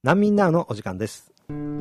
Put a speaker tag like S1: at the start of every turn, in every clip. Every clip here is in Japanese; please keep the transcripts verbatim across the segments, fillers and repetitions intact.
S1: 難民ナウのお時間です。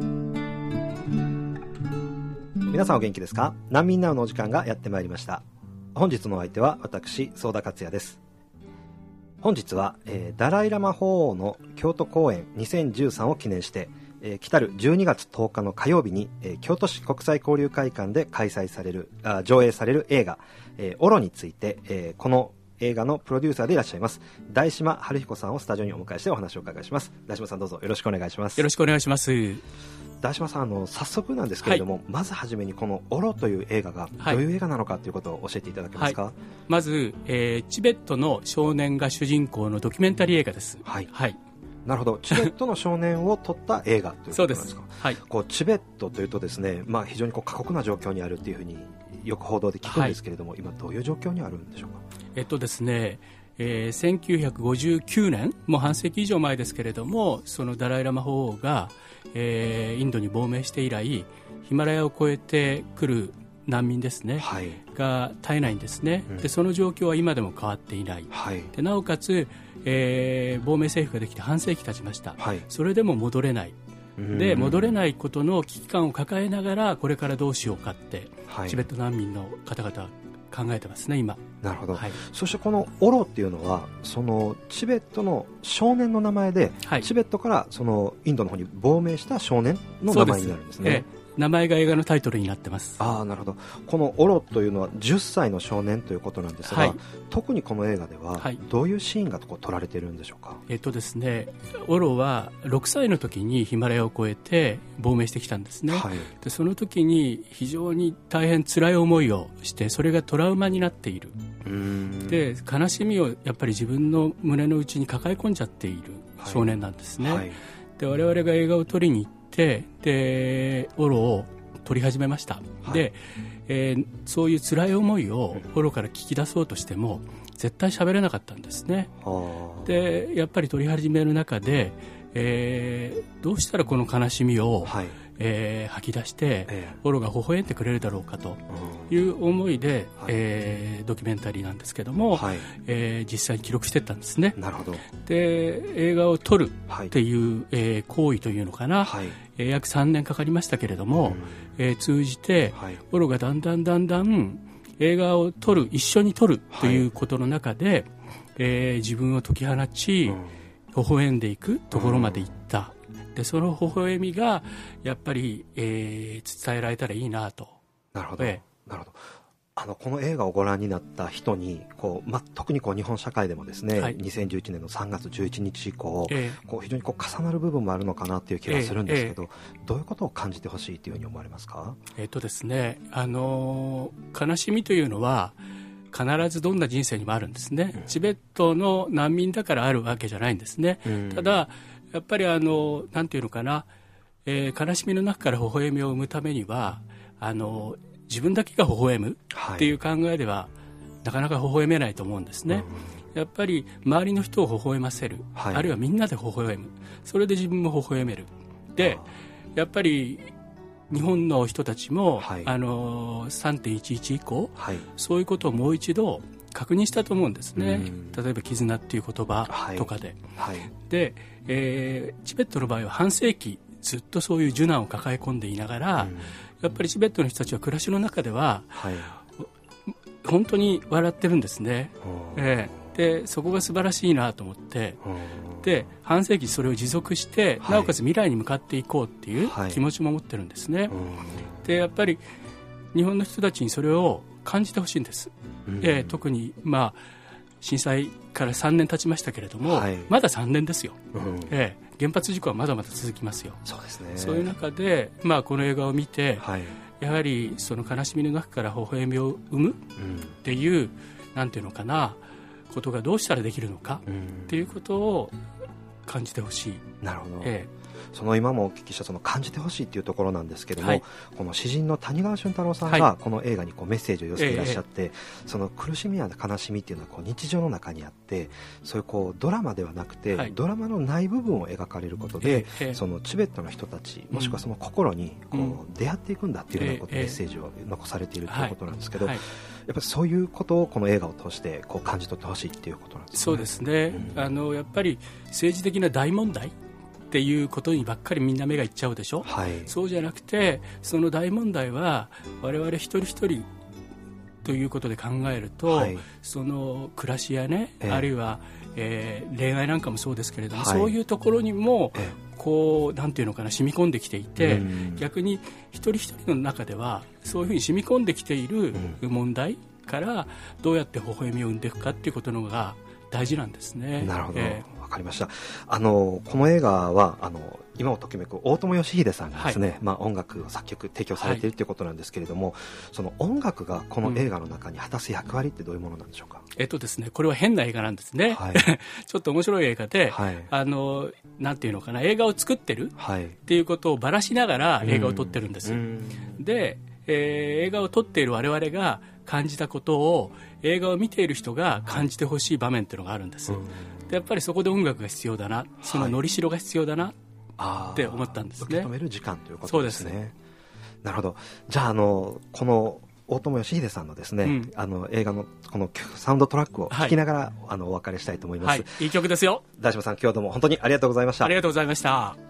S1: 皆さんお元気ですか？難民ナウのお時間がやってまいりました。本日のお相手は私、相田克也です。本日は、えー、ダライラマ法王の京都公演にせんじゅうさんを記念して、えー、来たるじゅうにがつとおかの火曜日に、えー、京都市国際交流会館で開催されるあ上映される映画、えー、オロについて、えー、この映画のプロデューサーでいらっしゃいます大島春彦さんをスタジオにお迎えしてお話をお伺いします。大島さん、どうぞよろしくお願いします。
S2: よろしくお願いします。
S1: 大島さん、あの早速なんですけれども、はい、まずはじめにこのオロという映画がどういう映画なのかということを教えていただけますか？
S2: はい、まず、えー、チベットの少年が主人公のドキュメンタリー映画です。
S1: はい、
S2: はい、
S1: なるほど。チベットの少年を撮った映画ということなんですか？
S2: そうです。はい、
S1: こうチベットというとですね、まあ、非常にこう過酷な状況にあるというふうによく報道で聞くんですけれども、はい、今どういう状況にあるんでしょうか？
S2: えっとですねえー、せんきゅうひゃくごじゅうきゅうねん、もう半世紀以上前ですけれども、そのダライラマ法王が、えー、インドに亡命して以来、ヒマラヤを越えてくる難民ですね、はい、が絶えないんですね、うん、でその状況は今でも変わっていない、はい、でなおかつ、えー、亡命政府ができて半世紀経ちました、はい、それでも戻れない、で戻れないことの危機感を抱えながらこれからどうしようかって、はい、チベット難民の方々は考えてますね今。
S1: なるほど、
S2: はい、
S1: そしてこのオロっていうのはそのチベットの少年の名前で、はい、チベットからそのインドの方に亡命した少年の名前になるんですね。
S2: ええ、名前が映画のタイトルになってます。
S1: ああ、なるほど。このオロというのはじゅっさいの少年ということなんですが、はい、特にこの映画ではどういうシーンがこう撮られているんでしょうか？
S2: えっとですね、オロはろくさいの時にヒマラヤを越えて亡命してきたんですね、はい、でその時に非常に大変辛い思いをしてそれがトラウマになっている。うーんで悲しみをやっぱり自分の胸の内に抱え込んじゃっている少年なんですね、はいはい、で我々が映画を撮りに行ってでオロを撮り始めました、はい、で、えー、そういう辛い思いをオロから聞き出そうとしても絶対喋れなかったんですね、うん、でやっぱり撮り始める中で、えー、どうしたらこの悲しみを、はいえー、吐き出して、えー、オロが微笑んでくれるだろうかという思いで、うんえー、ドキュメンタリーなんですけども、はいえー、実際に記録していったんですね。
S1: なるほど。
S2: で映画を撮るっていう、はいえー、行為というのかな、はいえー、約さんねんかかりましたけれども、うんえー、通じて、はい、オロがだんだんだんだん映画を撮る一緒に撮るということの中で、はいえー、自分を解き放ち、うん、微笑んでいくところまで行った、うん、でその微笑みがやっぱり、えー、伝えられたらいいなと。
S1: なるほど、えー、なるほど。あのこの映画をご覧になった人にこう、ま、特にこう日本社会でもですね、はい、にせんじゅういちねんのさんがつじゅういちにち以降、えー、こう非常にこう重なる部分もあるのかなという気がするんですけど、えーえー、どういうことを感じてほしいというふうに思われますか？
S2: えーとですね、あのー、悲しみというのは必ずどんな人生にもあるんですね、うん、チベットの難民だからあるわけじゃないんですね、うん、ただやっぱりあのなんていうのかな、えー、悲しみの中から微笑みを生むためにはあの自分だけが微笑むっていう考えでは、はい、なかなか微笑めないと思うんですね、うん、やっぱり周りの人を微笑ませる、はい、あるいはみんなで微笑む、それで自分も微笑める。でやっぱり日本の人たちも、はい、あの さんてんいちいち 以降、はい、そういうことをもう一度確認したと思うんですね、うん、例えば絆っていう言葉とかで、はいはい、で、えー、チベットの場合は半世紀ずっとそういう受難を抱え込んでいながら、うんやっぱりチベットの人たちは暮らしの中では、はい、本当に笑ってるんですね、えー、でそこが素晴らしいなと思ってで半世紀それを持続して、はい、なおかつ未来に向かっていこうっていう気持ちも持ってるんですね、はい、でやっぱり日本の人たちにそれを感じてほしいんです、えー、特に、まあ、震災からさんねん経ちましたけれども、はい、まださんねんですよ、うんえー原発事故はまだまだ続きますよ。
S1: そうですね。
S2: そういう中で、まあ、この映画を見て、はい、やはりその悲しみの中から微笑みを生むっていう、うん、なんていうのかなことがどうしたらできるのかっていうことを感じてほしい。
S1: なるほど、ええその今もお聞きしたその感じてほしいというところなんですけども、はい、この詩人の谷川俊太郎さんがこの映画にこうメッセージを寄せていらっしゃって、はいその苦しみや悲しみっていうのはこう日常の中にあってそういうこうドラマではなくて、はい、ドラマのない部分を描かれることで、そのチベットの人たちもしくはその心にこう出会っていくんだっていうようなこと、メッセージを残されているということなんですけど、はいはいやっぱりそういうことをこの映画を通してこう感じ取ってほしいっていうことなんですね。
S2: そうですね、うん、あのやっぱり政治的な大問題っていうことにばっかりみんな目がいっちゃうでしょ、はい、そうじゃなくてその大問題は我々一人一人ということで考えると、はい、その暮らしやね、えー、あるいは、えー、恋愛なんかもそうですけれども、はい、そういうところにも、えー、こうなんていうのかな染み込んできていて、逆に一人一人の中ではそういうふうに染み込んできている問題からどうやって微笑みを生んでいくかっていうことのが大事なんですね。
S1: なるほど、えー、わかりました。あのこの映画はあの今をときめく大友義秀さんがですね、はい、まあ、音楽を作曲提供されているということなんですけれども、はい、その音楽がこの映画の中に果たす役割ってどういうものなんでしょうか。
S2: えっとですね、これは変な映画なんですね、はい、ちょっと面白い映画で、はい、あのなんていうのかな、映画を作ってる、はい、っていうことをばらしながら映画を撮ってるんです、うん、で、えー、映画を撮っている我々が感じたことを映画を見ている人が感じてほしい場面っていうのがあるんです、うん、でやっぱりそこで音楽が必要だな、そののりしろが必要だなって思ったんですね。
S1: 受け止める時間ということですね。そうですね。なるほど。じゃあ、あのこの大友義秀さんのですね、うん、あの映画のこのサウンドトラックを聴きながら、はい、あのお別れしたいと思います、
S2: はい、いい曲ですよ。
S1: 大島さん、今日はどうも本当にありがとうございました。
S2: ありがとうございました。